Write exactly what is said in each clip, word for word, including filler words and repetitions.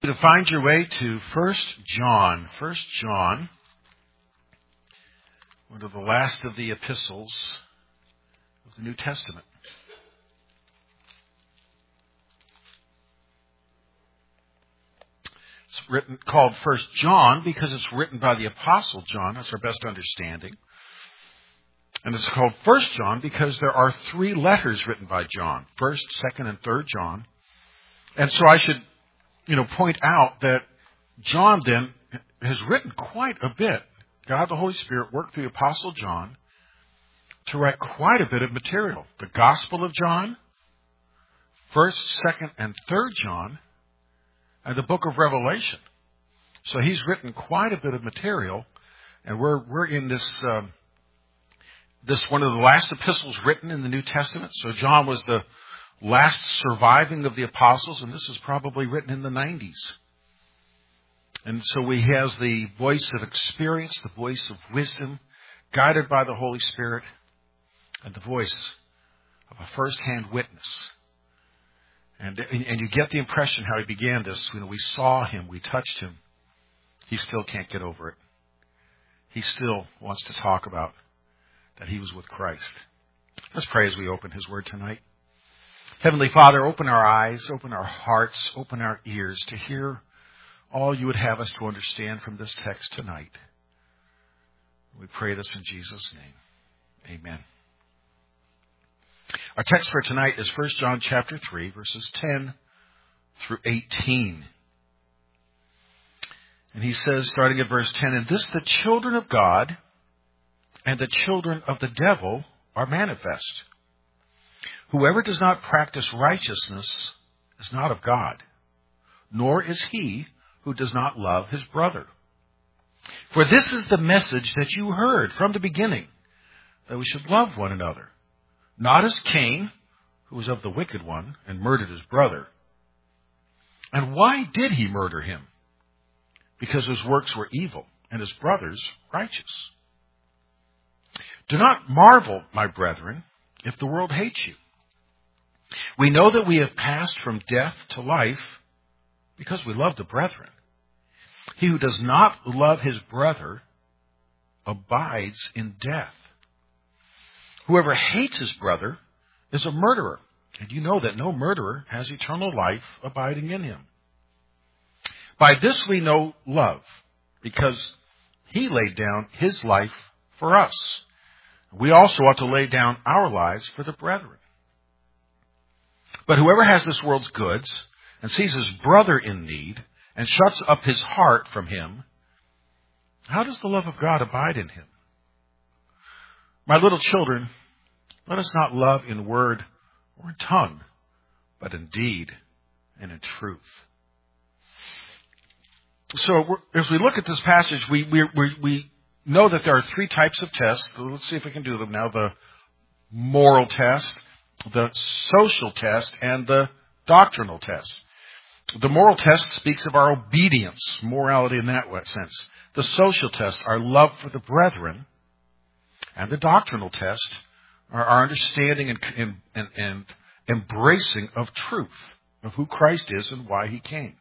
To find your way to First John. First John, one of the last of the epistles of the New Testament. It's written called First John because it's written by the Apostle John. That's our best understanding. And it's called First John because there are three letters written by John. First, Second, and Third John. And so I should, you know, point out that John then has written quite a bit. God the Holy Spirit worked through the Apostle John to write quite a bit of material. The Gospel of John, First, Second, and Third John, and the book of Revelation. So he's written quite a bit of material, and we're we're in this um, this one of the last epistles written in the New Testament. So John was the last surviving of the apostles, and this is probably written in the nineties. And so he has the voice of experience, the voice of wisdom, guided by the Holy Spirit, and the voice of a first-hand witness. And, and you get the impression how he began this. You know, we saw him, we touched him. He still can't get over it. He still wants to talk about that he was with Christ. Let's pray as we open his word tonight. Heavenly Father, open our eyes, open our hearts, open our ears to hear all you would have us to understand from this text tonight. We pray this in Jesus' name. Amen. Our text for tonight is First John chapter three, verses ten through eighteen. And he says, starting at verse ten, "And this the children of God and the children of the devil are manifest. Whoever does not practice righteousness is not of God, nor is he who does not love his brother. For this is the message that you heard from the beginning, that we should love one another. Not as Cain, who was of the wicked one, and murdered his brother. And why did he murder him? Because his works were evil, and his brother's righteous. Do not marvel, my brethren, if the world hates you. We know that we have passed from death to life because we love the brethren. He who does not love his brother abides in death. Whoever hates his brother is a murderer, and you know that no murderer has eternal life abiding in him. By this we know love, because he laid down his life for us. We also ought to lay down our lives for the brethren. But whoever has this world's goods and sees his brother in need and shuts up his heart from him, how does the love of God abide in him? My little children, let us not love in word or in tongue, but in deed and in truth." So as we look at this passage, we, we, we, we know that there are three types of tests. Let's see if we can do them now. The moral test, the social test, and the doctrinal test. The moral test speaks of our obedience, morality in that sense. The social test, our love for the brethren. And the doctrinal test, are our understanding and, and, and, and embracing of truth, of who Christ is and why he came.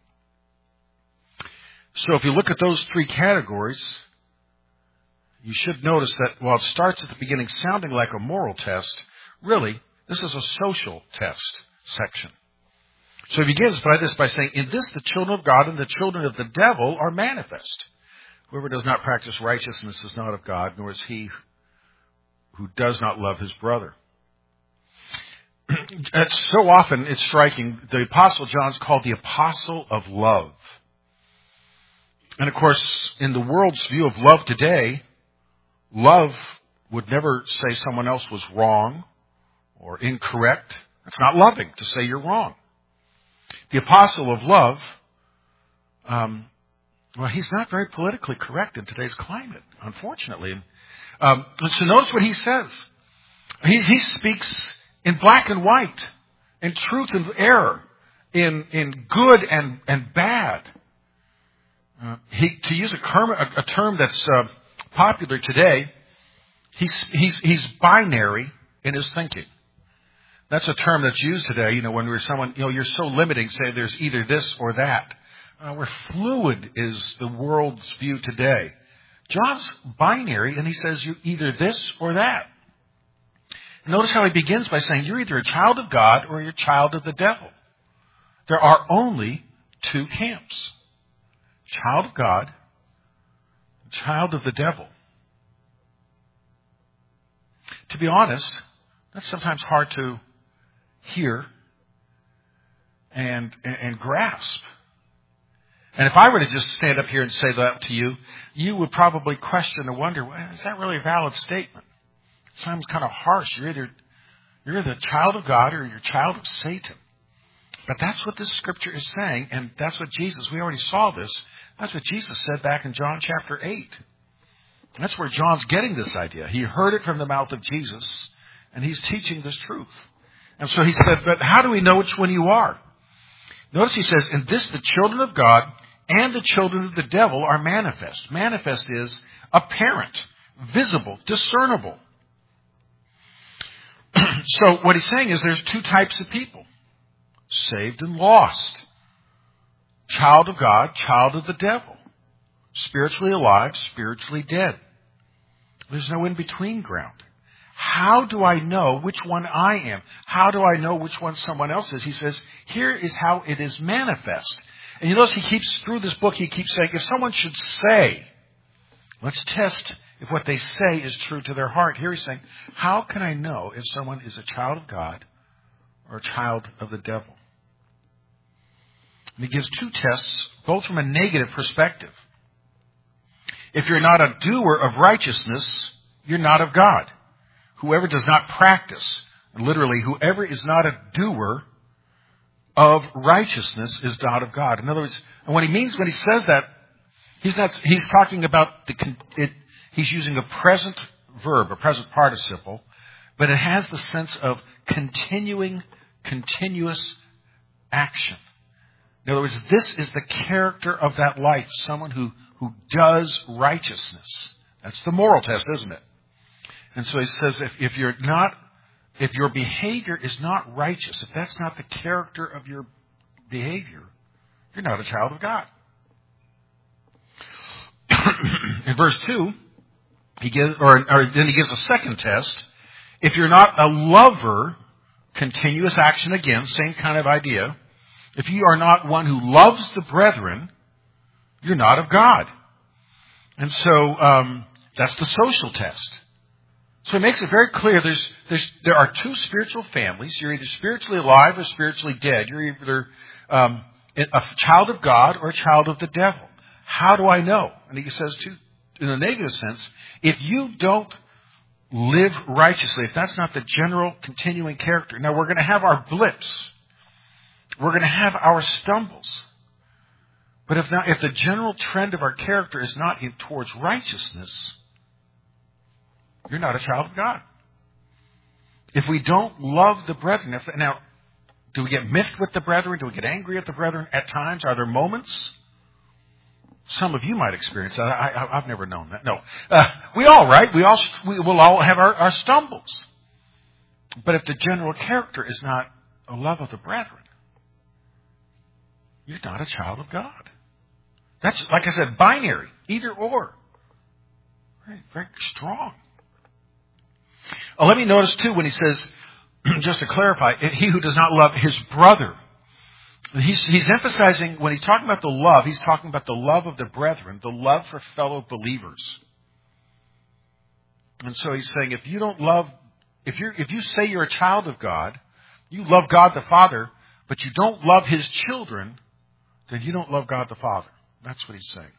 So if you look at those three categories, you should notice that while it starts at the beginning sounding like a moral test, really, this is a social test section. So he begins by this by saying, "In this the children of God and the children of the devil are manifest. Whoever does not practice righteousness is not of God, nor is he who does not love his brother." It's so often, it's striking, the Apostle John's called the apostle of love. And of course, in the world's view of love today, love would never say someone else was wrong or incorrect. It's not loving to say you're wrong. The apostle of love, um, well, he's not very politically correct in today's climate, unfortunately. Um, so notice what he says. He, he speaks in black and white, in truth and error, in, in good and, and bad. Uh, he, to use a, term, a, a term that's uh, popular today, he's, he's, he's binary in his thinking. That's a term that's used today, you know, when we're someone, you know, you're so limiting, say there's either this or that. uh, where fluid is the world's view today. John's binary, and he says you're either this or that. Notice how he begins by saying you're either a child of God or you're a child of the devil. There are only two camps. Child of God, child of the devil. To be honest, that's sometimes hard to hear and, and, and grasp. And if I were to just stand up here and say that to you, you would probably question and wonder, well, is that really a valid statement? It sounds kind of harsh. You're either, you're either a child of God or you're a child of Satan. But that's what this scripture is saying, and that's what Jesus, we already saw this, that's what Jesus said back in John chapter eight. That's where John's getting this idea. He heard it from the mouth of Jesus, and he's teaching this truth. And so he said, but how do we know which one you are? Notice he says, in this the children of God and the children of the devil are manifest. Manifest is apparent, visible, discernible. So what he's saying is there's two types of people. Saved and lost. Child of God, child of the devil. Spiritually alive, spiritually dead. There's no in-between ground. How do I know which one I am? How do I know which one someone else is? He says, here is how it is manifest. And you notice he keeps, through this book, he keeps saying, if someone should say, let's test if what they say is true to their heart. Here he's saying, how can I know if someone is a child of God or a child of the devil? And he gives two tests, both from a negative perspective. If you're not a doer of righteousness, you're not of God. Whoever does not practice, literally, whoever is not a doer of righteousness is not of God. In other words, and what he means when he says that, he's not, he's talking about the, it, he's using a present verb, a present participle, but it has the sense of continuing, continuous action. In other words, this is the character of that life, someone who, who does righteousness. That's the moral test, isn't it? And so he says, if, if you're not, if your behavior is not righteous, if that's not the character of your behavior, you're not a child of God. In verse two, he gives, or, or then he gives a second test. If you're not a lover, continuous action again, same kind of idea. If you are not one who loves the brethren, you're not of God. And so um, that's the social test. So it makes it very clear there's, there's, there are two spiritual families. You're either spiritually alive or spiritually dead. You're either um, a child of God or a child of the devil. How do I know? And he says, too, in a negative sense, if you don't live righteously, if that's not the general continuing character. Now, we're going to have our blips. We're going to have our stumbles. But if not, if the general trend of our character is not in, towards righteousness, you're not a child of God. If we don't love the brethren, if, now, do we get miffed with the brethren? Do we get angry at the brethren at times? Are there moments? Some of you might experience that. I, I, I've never known that. No. Uh, we all, right? We all, we will all have our, our stumbles. But if the general character is not a love of the brethren, you're not a child of God. That's, like I said, binary. Either or. Very, very strong. Oh, let me notice, too, when he says, just to clarify, he who does not love his brother. He's, he's emphasizing, when he's talking about the love, he's talking about the love of the brethren, the love for fellow believers. And so he's saying, if you don't love, if you if you say you're a child of God, you love God the Father, but you don't love his children, then you don't love God the Father. That's what he's saying.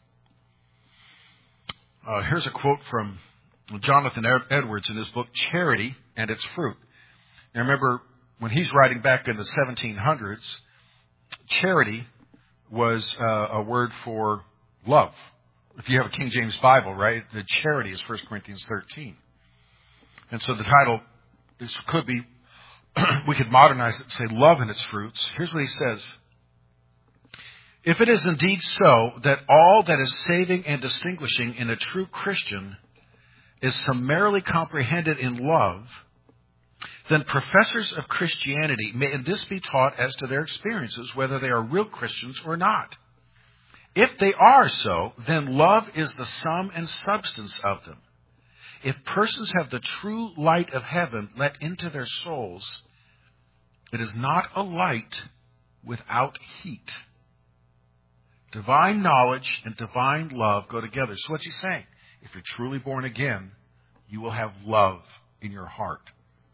Uh, here's a quote from Jonathan Edwards in his book, Charity and Its Fruit. Now remember, when he's writing back in the seventeen hundreds, charity was uh, a word for love. If you have a King James Bible, right, the charity is First Corinthians thirteen. And so the title is, could be, we could modernize it and say love and its fruits. Here's what he says. If it is indeed so that all that is saving and distinguishing in a true Christian is summarily comprehended in love, then professors of Christianity may in this be taught as to their experiences, whether they are real Christians or not. If they are so, then love is the sum and substance of them. If persons have the true light of heaven let into their souls, it is not a light without heat. Divine knowledge and divine love go together. So what's he saying? If you're truly born again, you will have love in your heart.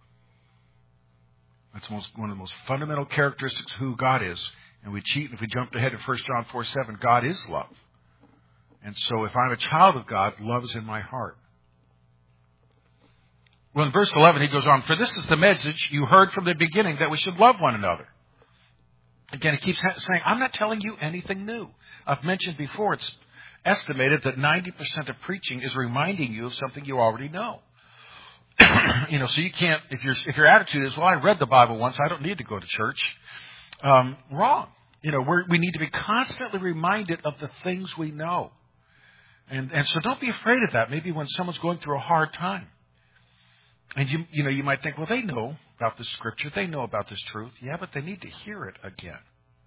That's most, one of the most fundamental characteristics of who God is. And we cheat, if we jumped ahead to First John four seven, God is love. And so if I'm a child of God, love is in my heart. Well, in verse eleven, he goes on, for this is the message you heard from the beginning, that we should love one another. Again, he keeps saying, I'm not telling you anything new. I've mentioned before, it's estimated that ninety percent of preaching is reminding you of something you already know. You know, so you can't, if, your if your attitude is, well, I read the Bible once, I don't need to go to church. Um, wrong. You know, we're, we need to be constantly reminded of the things we know. And, and so don't be afraid of that. Maybe when someone's going through a hard time. And you, you know, you might think, well, they know about this scripture. They know about this truth. Yeah, but they need to hear it again.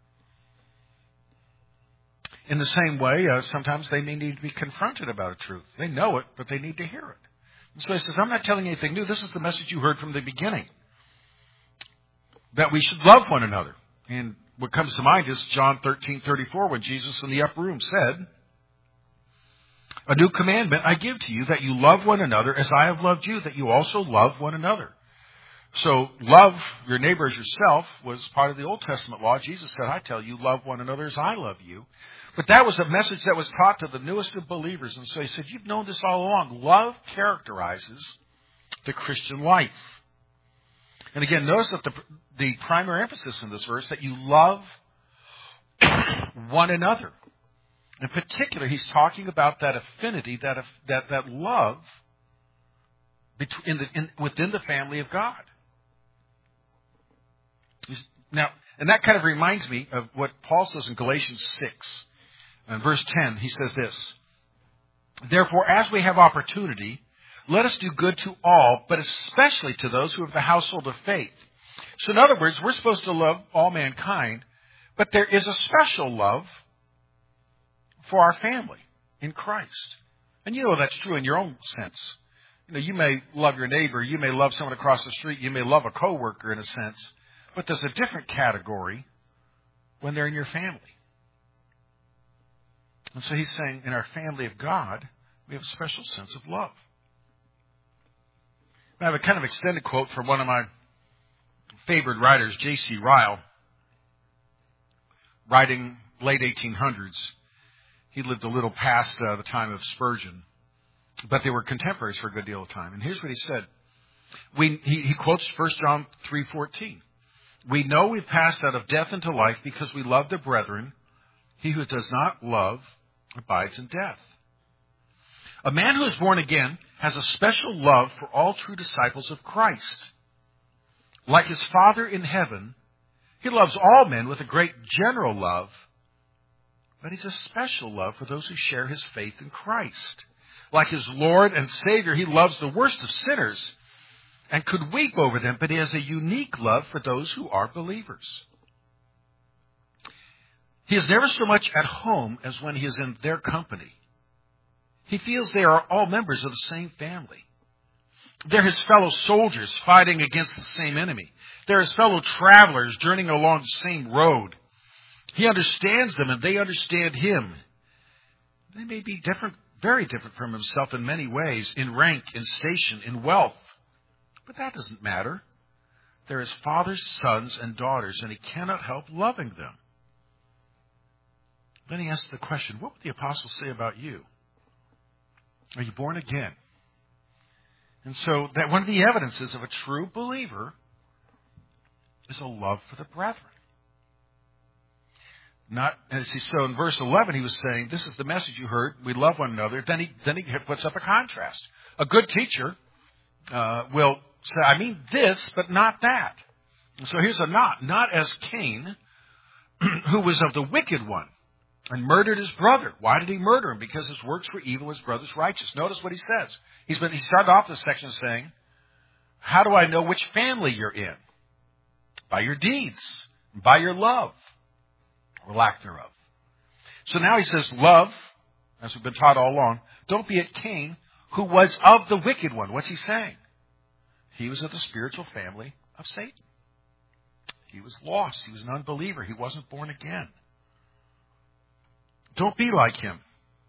In the same way, uh, sometimes they may need to be confronted about a truth. They know it, but they need to hear it. And so he says, I'm not telling you anything new. This is the message you heard from the beginning. That we should love one another. And what comes to mind is John thirteen thirty-four, when Jesus in the upper room said, a new commandment I give to you, that you love one another as I have loved you, that you also love one another. So love your neighbor as yourself was part of the Old Testament law. Jesus said, I tell you, love one another as I love you. But that was a message that was taught to the newest of believers. And so he said, you've known this all along. Love characterizes the Christian life. And again, notice that the, the primary emphasis in this verse, that you love one another. In particular, he's talking about that affinity, that that, that love between the, in, within the family of God. He's, now, and that kind of reminds me of what Paul says in Galatians six. In verse ten, he says this, therefore, as we have opportunity, let us do good to all, but especially to those who have the household of faith. So in other words, we're supposed to love all mankind, but there is a special love for our family in Christ. And you know that's true in your own sense. You know, you may love your neighbor, you may love someone across the street, you may love a coworker in a sense, but there's a different category when they're in your family. And so he's saying in our family of God, we have a special sense of love. I have a kind of extended quote from one of my favorite writers, J C Ryle, writing late eighteen hundreds. He lived a little past uh, the time of Spurgeon, but they were contemporaries for a good deal of time. And here's what he said. We, he, he quotes First John three fourteen. We know we've passed out of death into life because we love the brethren. He who does not love abides in death. A man who is born again has a special love for all true disciples of Christ. Like his Father in heaven, he loves all men with a great general love, but he's a special love for those who share his faith in Christ. Like his Lord and Savior, he loves the worst of sinners and could weep over them, but he has a unique love for those who are believers. He is never so much at home as when he is in their company. He feels they are all members of the same family. They're his fellow soldiers fighting against the same enemy. They're his fellow travelers journeying along the same road. He understands them and they understand him. They may be different, very different from himself in many ways, in rank, in station, in wealth. But that doesn't matter. They're his father's sons and daughters, and he cannot help loving them. Then he asks the question, what would the apostles say about you? Are you born again? And so that one of the evidences of a true believer is a love for the brethren. Not as he so in verse eleven he was saying, this is the message you heard, we love one another. Then he then he puts up a contrast. A good teacher uh, will say, I mean this, but not that. And so here's a not, not as Cain, who was of the wicked one, and murdered his brother. Why did he murder him? Because his works were evil, his brother's righteous. Notice what he says. He's been, he started off this section saying, how do I know which family you're in? By your deeds, by your love, or lack thereof. So now he says, love, as we've been taught all along, don't be at Cain, who was of the wicked one. What's he saying? He was of the spiritual family of Satan. He was lost. He was an unbeliever. He wasn't born again. Don't be like him.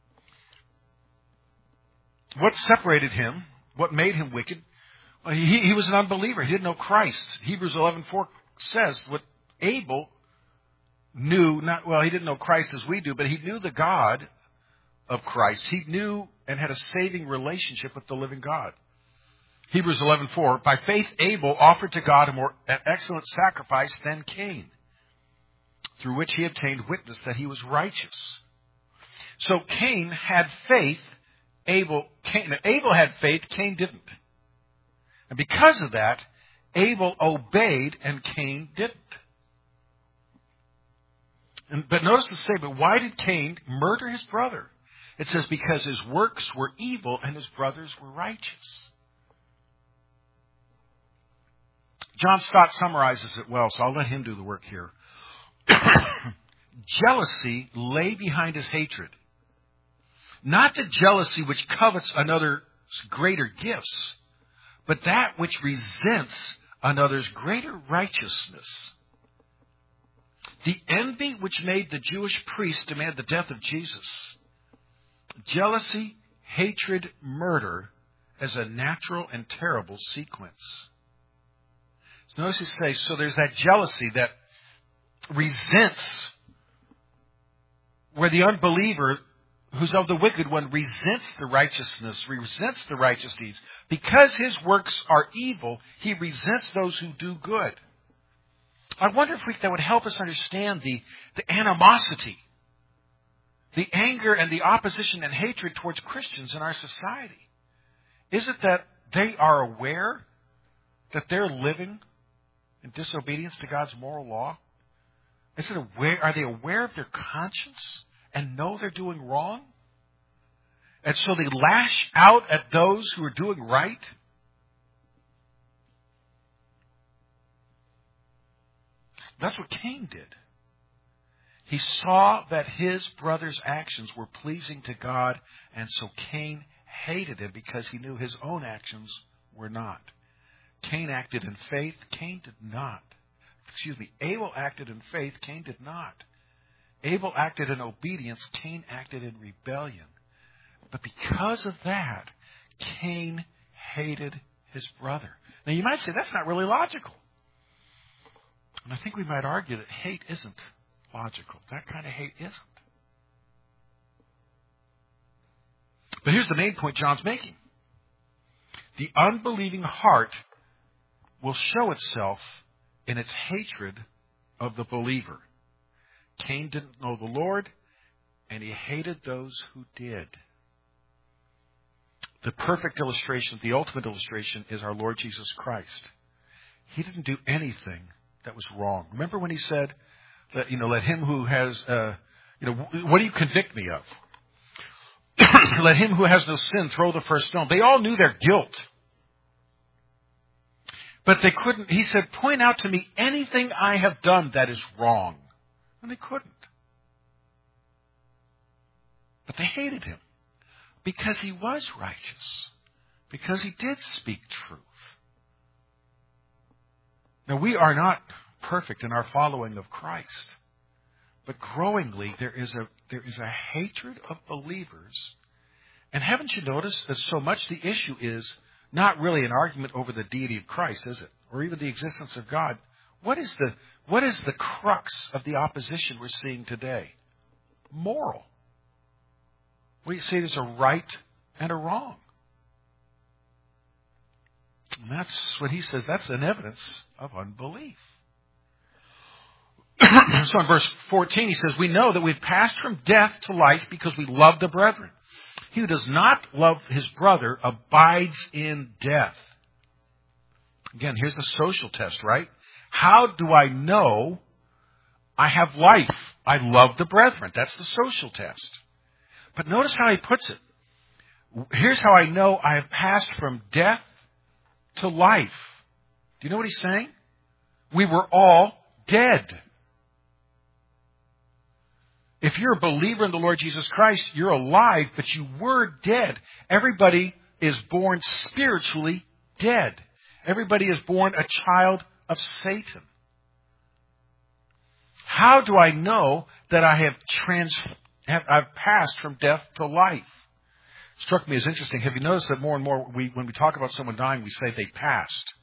What separated him? What made him wicked? Well, he, he was an unbeliever. He didn't know Christ. Hebrews eleven four says what Abel knew, not well, he didn't know Christ as we do, but he knew the God of Christ. He knew and had a saving relationship with the living God. Hebrews eleven four, by faith Abel offered to God a more excellent sacrifice than Cain, through which he obtained witness that he was righteous. So Cain had faith. Abel, Cain, Abel had faith. Cain didn't. And because of that, Abel obeyed and Cain didn't. And, but notice the statement, why did Cain murder his brother? It says because his works were evil and his brothers were righteous. John Stott summarizes it well, so I'll let him do the work here. Jealousy lay behind his hatred. Not the jealousy which covets another's greater gifts, but that which resents another's greater righteousness. The envy which made the Jewish priests demand the death of Jesus. Jealousy, hatred, murder as a natural and terrible sequence. Notice he says, so there's that jealousy that resents, where the unbeliever who's of the wicked one resents the righteousness, resents the righteous deeds. Because his works are evil, he resents those who do good. I wonder if we, that would help us understand the, the animosity, the anger and the opposition and hatred towards Christians in our society. Is it that they are aware that they're living in disobedience to God's moral law? Is it aware, are they aware of their conscience and know they're doing wrong? And so they lash out at those who are doing right? That's what Cain did. He saw that his brother's actions were pleasing to God, and so Cain hated him because he knew his own actions were not. Cain acted in faith, Cain did not. Excuse me, Abel acted in faith, Cain did not. Abel acted in obedience, Cain acted in rebellion. But because of that, Cain hated his brother. Now you might say that's not really logical. And I think we might argue that hate isn't logical. That kind of hate isn't. But here's the main point John's making. The unbelieving heart will show itself in its hatred of the believer. Cain didn't know the Lord, and he hated those who did. The perfect illustration, the ultimate illustration, is our Lord Jesus Christ. He didn't do anything that was wrong. Remember when he said, that, you know, let him who has, uh, you know, what do you convict me of? Let him who has no sin throw the first stone. They all knew their guilt. But they couldn't, he said, point out to me anything I have done that is wrong. And they couldn't. But they hated him because he was righteous, because he did speak truth. Now, we are not perfect in our following of Christ, but growingly there is a there is a hatred of believers. And haven't you noticed that so much the issue is not really an argument over the deity of Christ, is it? Or even the existence of God. What is the what is the crux of the opposition we're seeing today? Moral. We say there's a right and a wrong. And that's what he says, that's an evidence of unbelief. So in verse fourteen he says, we know that we've passed from death to life because we love the brethren. He who does not love his brother abides in death. Again, here's the social test, right? How do I know I have life? I love the brethren. That's the social test. But notice how he puts it. Here's how I know I have passed from death to life. Do you know what he's saying? We were all dead. If you're a believer in the Lord Jesus Christ, you're alive, but you were dead. Everybody is born spiritually dead. Everybody is born a child of Satan. How do I know that I have trans, have, I've passed from death to life? It struck me as interesting. Have you noticed that more and more we, when we talk about someone dying, we say they passed?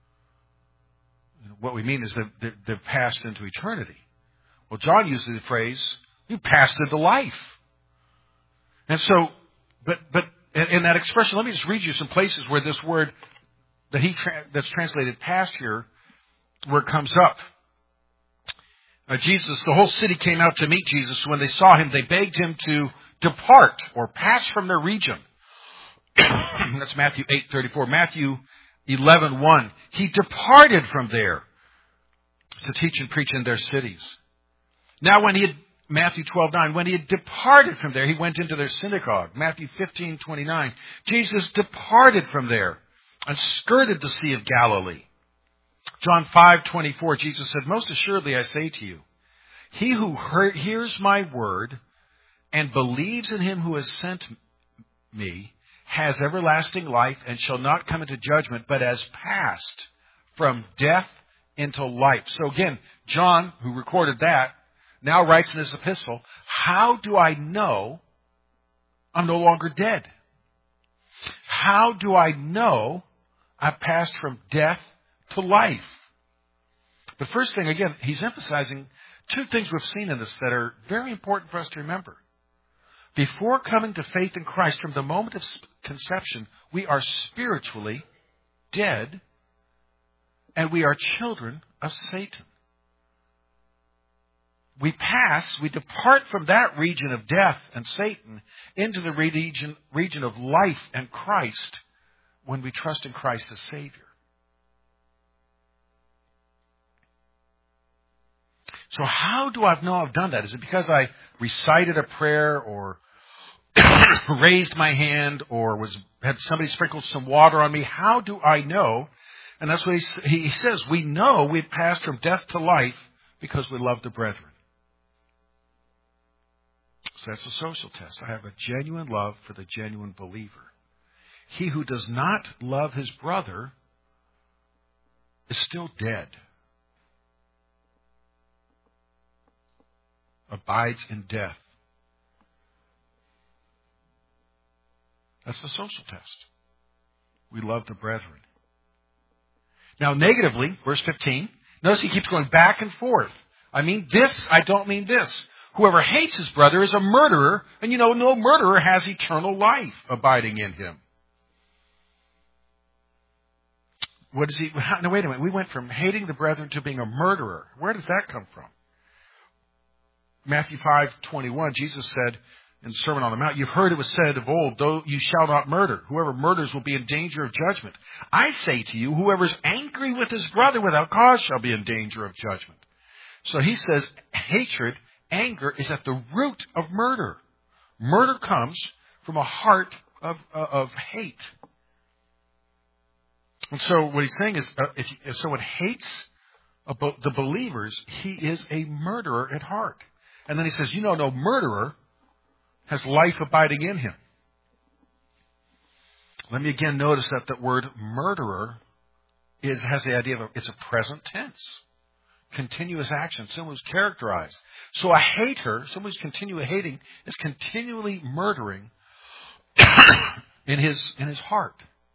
What we mean is that they've passed into eternity. Well, John uses the phrase, you passed into life. And so, but, but, in that expression, let me just read you some places where this word that he, tra- that's translated past here, where it comes up. Uh, Jesus, the whole city came out to meet Jesus. When they saw him, they begged him to depart or pass from their region. That's Matthew eight thirty-four. Matthew eleven one. He departed from there to teach and preach in their cities. Now when he had, Matthew twelve nine, when he had departed from there, he went into their synagogue. Matthew fifteen twenty-nine. Jesus departed from there and skirted the Sea of Galilee. John five twenty-four, Jesus said, most assuredly I say to you, he who heard, hears my word and believes in him who has sent me has everlasting life and shall not come into judgment, but has passed from death into life. So again, John, who recorded that, now writes in his epistle, how do I know I'm no longer dead? How do I know I've passed from death to life? The first thing, again, he's emphasizing two things we've seen in this that are very important for us to remember. Before coming to faith in Christ, from the moment of conception, we are spiritually dead, and we are children of Satan. We pass, we depart from that region of death and Satan into the region, region of life and Christ when we trust in Christ as Savior. So how do I know I've done that? Is it because I recited a prayer or raised my hand or was had somebody sprinkle some water on me? How do I know? And that's what he, he says. We know we've passed from death to life because we love the brethren. So that's a social test. I have a genuine love for the genuine believer. He who does not love his brother is still dead. Abides in death. That's the social test. We love the brethren. Now, negatively, verse fifteen, notice he keeps going back and forth. I mean this, I don't mean this. Whoever hates his brother is a murderer, and you know, no murderer has eternal life abiding in him. What is he? No, wait a minute. We went from hating the brethren to being a murderer. Where does that come from? Matthew five twenty-one, Jesus said in the Sermon on the Mount, you've heard it was said of old, though you shall not murder. Whoever murders will be in danger of judgment. I say to you, whoever is angry with his brother without cause shall be in danger of judgment. So he says hatred, anger is at the root of murder. Murder comes from a heart of, uh, of hate. And so what he's saying is, uh, if, if someone hates about the believers, he is a murderer at heart. And then he says, you know, no murderer has life abiding in him. Let me again notice that that word murderer is has the idea of a, it's a present tense. Continuous action. Someone who's characterized. So a hater, someone who's continually hating, is continually murdering in his in his heart.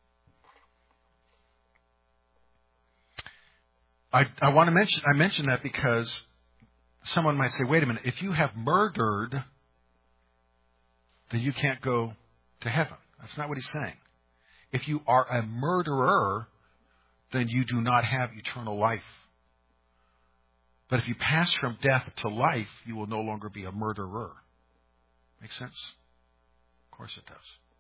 I, I want to mention I mention that because someone might say, wait a minute, if you have murdered, then you can't go to heaven. That's not what he's saying. If you are a murderer, then you do not have eternal life. But if you pass from death to life, you will no longer be a murderer. Make sense? Of course it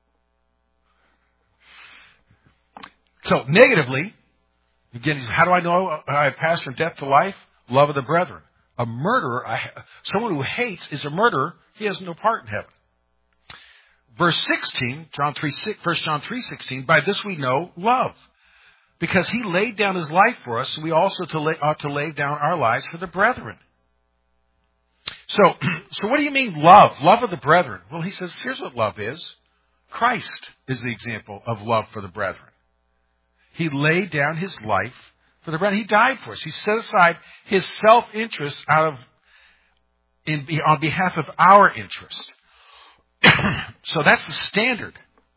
does. So, negatively, again, how do I know I have passed from death to life? Love of the brethren. A murderer, someone who hates is a murderer. He has no part in heaven. Verse sixteen, John three, First John three sixteen. By this we know love, because he laid down his life for us, and we also to lay, ought to lay down our lives for the brethren. So, so what do you mean love? Love of the brethren. Well, he says, here's what love is. Christ is the example of love for the brethren. He laid down his life for the brethren. He died for us. He set aside his self-interest out of, in, on behalf of our interest. So that's the standard.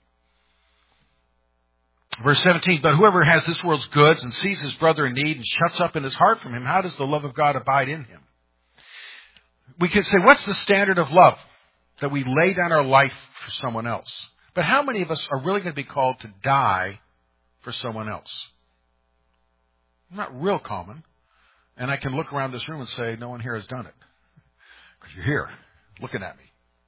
Verse seventeen, but whoever has this world's goods and sees his brother in need and shuts up in his heart from him, how does the love of God abide in him? We could say, what's the standard of love? That we lay down our life for someone else. But how many of us are really going to be called to die for someone else? Not real common. And I can look around this room and say, no one here has done it. Because you're here, looking at me.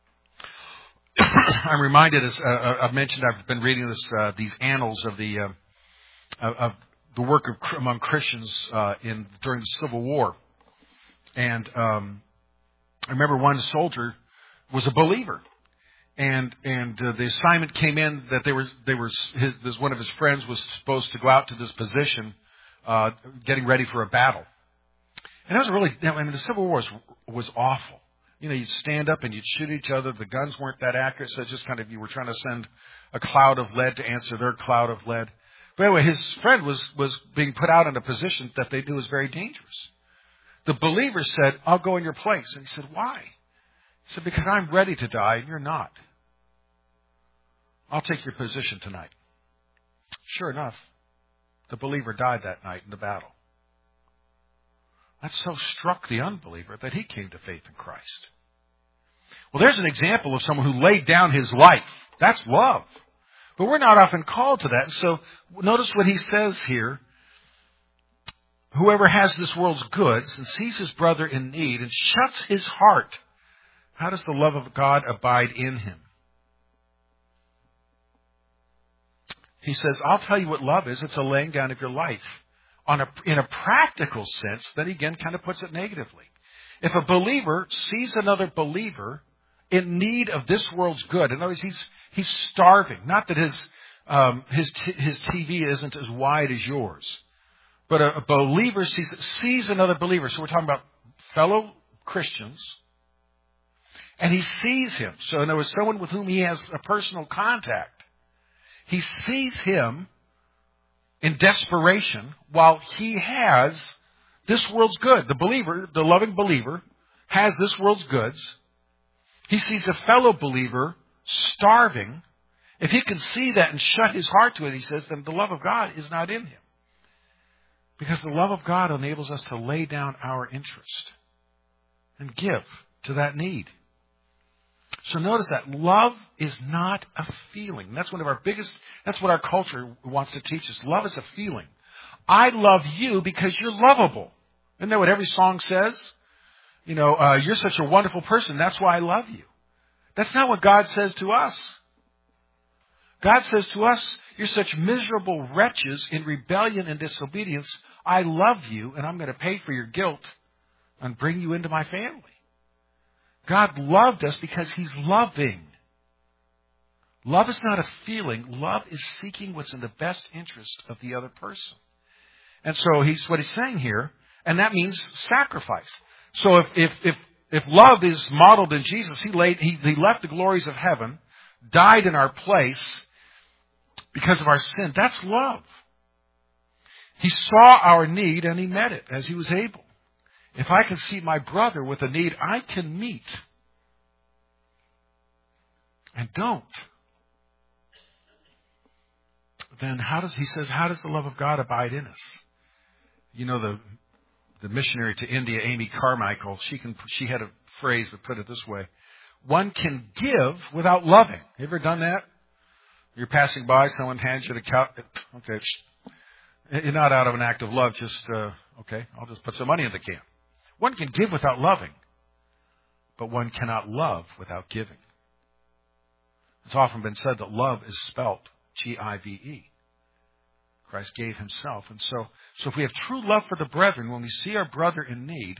I'm reminded, as uh, I've mentioned, I've been reading this, uh, these annals of the uh, of the work of among Christians uh, in during the Civil War, and um, I remember one soldier was a believer, and and uh, the assignment came in that they were they were his, this one of his friends was supposed to go out to this position, uh, getting ready for a battle, and it was really I mean the Civil War was, was awful. You know, you'd stand up and you'd shoot each other. The guns weren't that accurate, so it's just kind of you were trying to send a cloud of lead to answer their cloud of lead. But anyway, his friend was was being put out in a position that they knew was very dangerous. The believer said, I'll go in your place. And he said, why? He said, because I'm ready to die and you're not. I'll take your position tonight. Sure enough, the believer died that night in the battle. That so struck the unbeliever that he came to faith in Christ. Well, there's an example of someone who laid down his life. That's love. But we're not often called to that. And so notice what he says here. Whoever has this world's goods and sees his brother in need and shuts his heart, how does the love of God abide in him? He says, I'll tell you what love is. It's a laying down of your life. On a, in a practical sense, then again kind of puts it negatively. If a believer sees another believer in need of this world's good, in other words, he's he's starving. Not that his um, his t- his T V isn't as wide as yours, but a, a believer sees sees another believer. So we're talking about fellow Christians, and he sees him. So in other words, someone with whom he has a personal contact. He sees him in desperation while he has this world's good. The believer, the loving believer, has this world's goods. He sees a fellow believer starving. If he can see that and shut his heart to it, he says, then the love of God is not in him. Because the love of God enables us to lay down our interest and give to that need. So notice that love is not a feeling. That's one of our biggest, that's what our culture wants to teach us. Love is a feeling. I love you because you're lovable. Isn't that what every song says? You know, uh, you're such a wonderful person. That's why I love you. That's not what God says to us. God says to us, you're such miserable wretches in rebellion and disobedience. I love you and I'm going to pay for your guilt and bring you into my family. God loved us because he's loving. Love is not a feeling. Love is seeking what's in the best interest of the other person. And so he's what he's saying here, and that means sacrifice. So if if if, if love is modeled in Jesus, he laid he, he left the glories of heaven, died in our place because of our sin. That's love. He saw our need and he met it as he was able. If I can see my brother with a need I can meet and don't, then how does, he says, how does the love of God abide in us? You know, the the missionary to India, Amy Carmichael, she can she had a phrase that put it this way. One can give without loving. You ever done that? You're passing by, someone hands you the cup. Okay, you're not out of an act of love, just, uh, okay, I'll just put some money in the can. One can give without loving, but one cannot love without giving. It's often been said that love is spelt G I V E. Christ gave himself. And so, so if we have true love for the brethren, when we see our brother in need,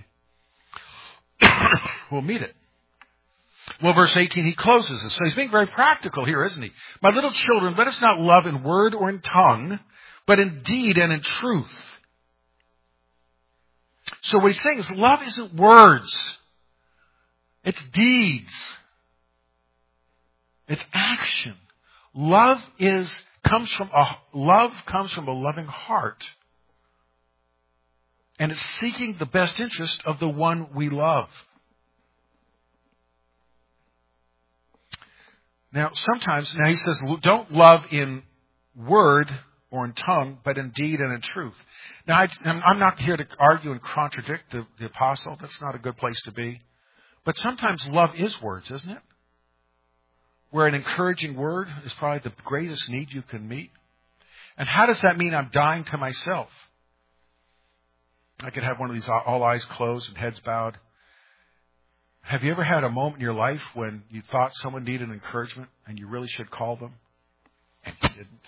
we'll meet it. Well, verse eighteen, he closes this. So he's being very practical here, isn't he? My little children, let us not love in word or in tongue, but in deed and in truth. So what he's saying is love isn't words. It's deeds. It's action. Love is comes from a love comes from a loving heart. And it's seeking the best interest of the one we love. Now, sometimes, now he says, don't love in word or in tongue, but in deed and in truth. Now, I, I'm not here to argue and contradict the, the apostle. That's not a good place to be. But sometimes love is words, isn't it? Where an encouraging word is probably the greatest need you can meet. And how does that mean I'm dying to myself? I could have one of these all eyes closed and heads bowed. Have you ever had a moment in your life when you thought someone needed encouragement and you really should call them and you didn't?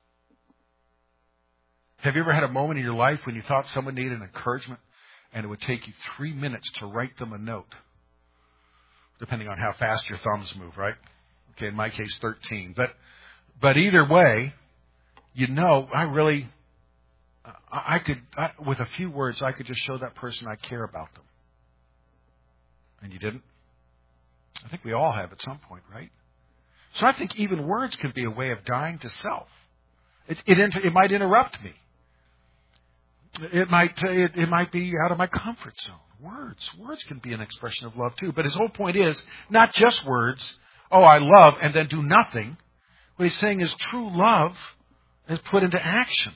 Have you ever had a moment in your life when you thought someone needed encouragement and it would take you three minutes to write them a note? Depending on how fast your thumbs move, right? Okay, in my case, thirteen. But but either way, you know, I really, I, I could, I, with a few words, I could just show that person I care about them. And you didn't? I think we all have at some point, right? So I think even words can be a way of dying to self. It, it, inter, it might interrupt me. It might, it, it might be out of my comfort zone. Words. Words can be an expression of love too. But his whole point is not just words, oh, I love, and then do nothing. What he's saying is true love is put into action.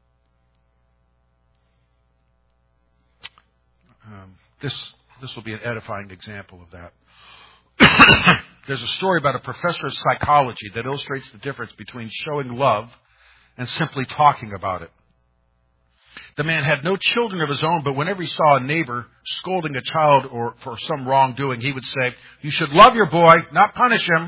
Um, this this will be an edifying example of that. There's a story about a professor of psychology that illustrates the difference between showing love and simply talking about it. The man had no children of his own, but whenever he saw a neighbor scolding a child or for some wrongdoing, he would say, "You should love your boy, not punish him."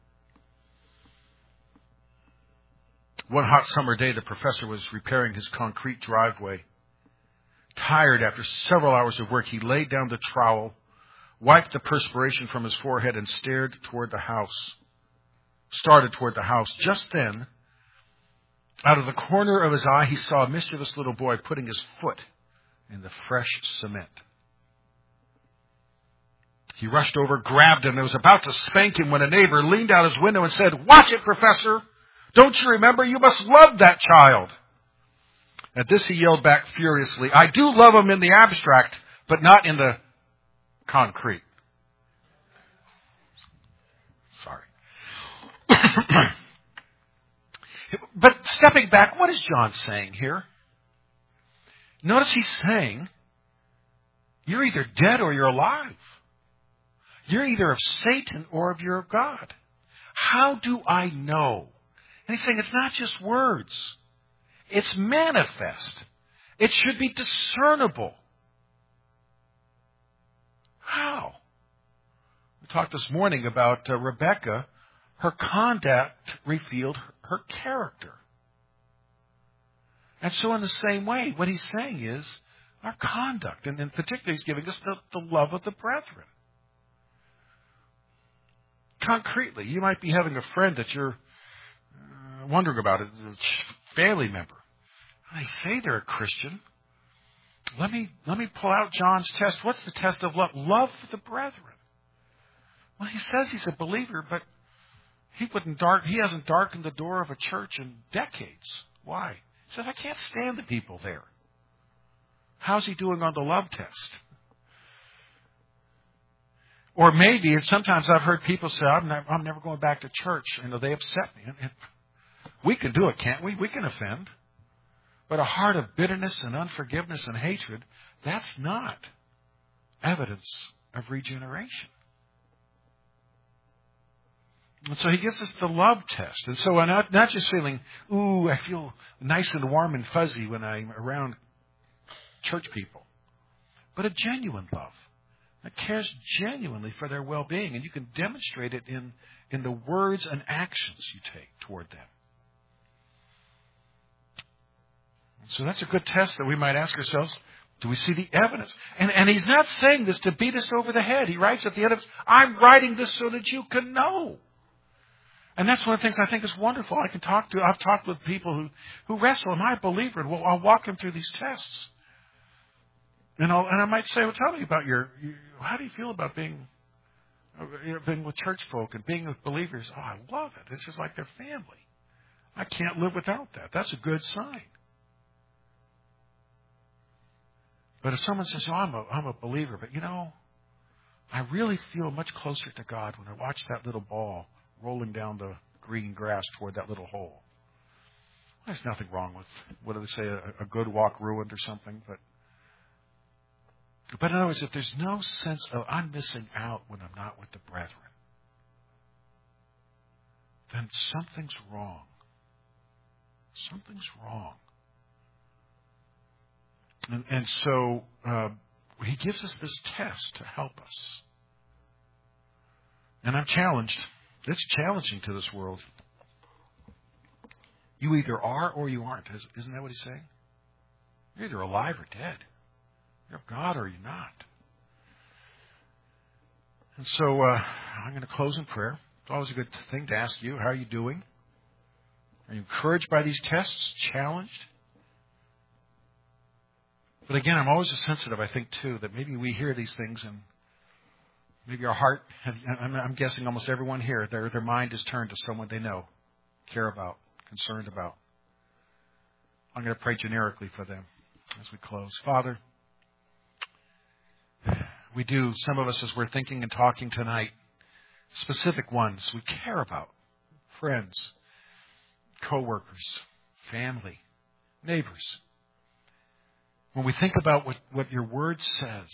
One hot summer day, the professor was repairing his concrete driveway. Tired after several hours of work, he laid down the trowel, wiped the perspiration from his forehead, and stared toward the house. Started toward the house. Just then, out of the corner of his eye, he saw a mischievous little boy putting his foot in the fresh cement. He rushed over, grabbed him, and was about to spank him when a neighbor leaned out his window and said, "Watch it, Professor! Don't you remember? You must love that child." At this, he yelled back furiously, "I do love him in the abstract, but not in the concrete." Sorry. But stepping back, what is John saying here? Notice he's saying, you're either dead or you're alive. You're either of Satan or of you're of God. How do I know? And he's saying it's not just words. It's manifest. It should be discernible. How? We talked this morning about uh, Rebecca. Her conduct revealed her character. And so in the same way, what he's saying is our conduct. And in particular, he's giving us the, the love of the brethren. Concretely, you might be having a friend that you're uh, wondering about, a family member. I say they're a Christian. Let me let me pull out John's test. What's the test of love? Love for the brethren. Well, he says he's a believer, but he wouldn't dark. He hasn't darkened the door of a church in decades. Why? He says, I can't stand the people there. How's he doing on the love test? Or maybe, and sometimes I've heard people say, I'm never, I'm never going back to church. You know, they upset me. We can do it, can't we? We can offend. But a heart of bitterness and unforgiveness and hatred, that's not evidence of regeneration. And so he gives us the love test. And so I'm not, not just feeling, ooh, I feel nice and warm and fuzzy when I'm around church people, but a genuine love that cares genuinely for their well-being. And you can demonstrate it in, in the words and actions you take toward them. So that's a good test that we might ask ourselves, do we see the evidence? And, and he's not saying this to beat us over the head. He writes at the end of it, I'm writing this so that you can know. And that's one of the things I think is wonderful. I can talk to, I've talked with people who, who wrestle. Am I a believer? And we'll, I'll walk them through these tests. And, I'll, and I might say, well, tell me about your, you, how do you feel about being You know, being with church folk and being with believers, oh, I love it. It's just like their family. I can't live without that. That's a good sign. But if someone says, oh, I'm a, I'm a believer, but you know, I really feel much closer to God when I watch that little ball rolling down the green grass toward that little hole. There's nothing wrong with, what do they say, a, a good walk ruined or something. But, but in other words, if there's no sense of I'm missing out when I'm not with the brethren, then something's wrong. Something's wrong. And, and so uh, he gives us this test to help us. And I'm challenged. It's challenging to this world. You either are or you aren't. Isn't that what he's saying? You're either alive or dead. You're of God or you're not. And so uh, I'm going to close in prayer. It's always a good thing to ask you, how are you doing? Are you encouraged by these tests? Challenged? But again, I'm always sensitive, I think, too, that maybe we hear these things and maybe our heart, I'm guessing almost everyone here, their, their mind is turned to someone they know, care about, concerned about. I'm going to pray generically for them as we close. Father, we do, some of us as we're thinking and talking tonight, specific ones we care about, friends, co-workers, family, neighbors. When we think about what, what your word says,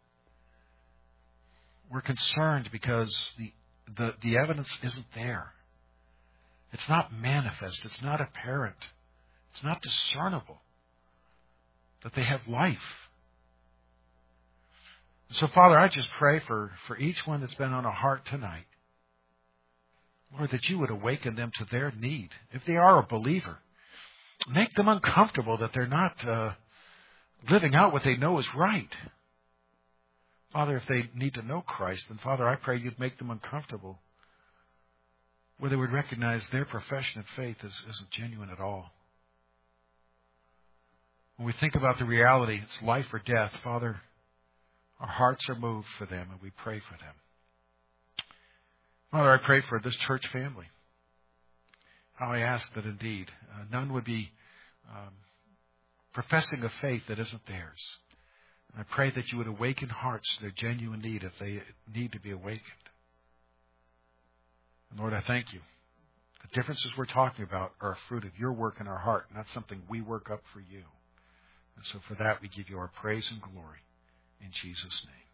we're concerned because the, the, the evidence isn't there. It's not manifest. It's not apparent. It's not discernible that they have life. So, Father, I just pray for, for each one that's been on a heart tonight, Lord, that you would awaken them to their need. If they are a believer, make them uncomfortable that they're not uh, living out what they know is right. Father, if they need to know Christ, then, Father, I pray you'd make them uncomfortable where they would recognize their profession of faith is, isn't genuine at all. When we think about the reality, it's life or death, Father, our hearts are moved for them, and we pray for them. Father, I pray for this church family. How I ask that indeed uh, none would be um, professing a faith that isn't theirs. And I pray that you would awaken hearts to their genuine need if they need to be awakened. And Lord, I thank you. The differences we're talking about are a fruit of your work in our heart, not something we work up for you. And so for that, we give you our praise and glory in Jesus' name.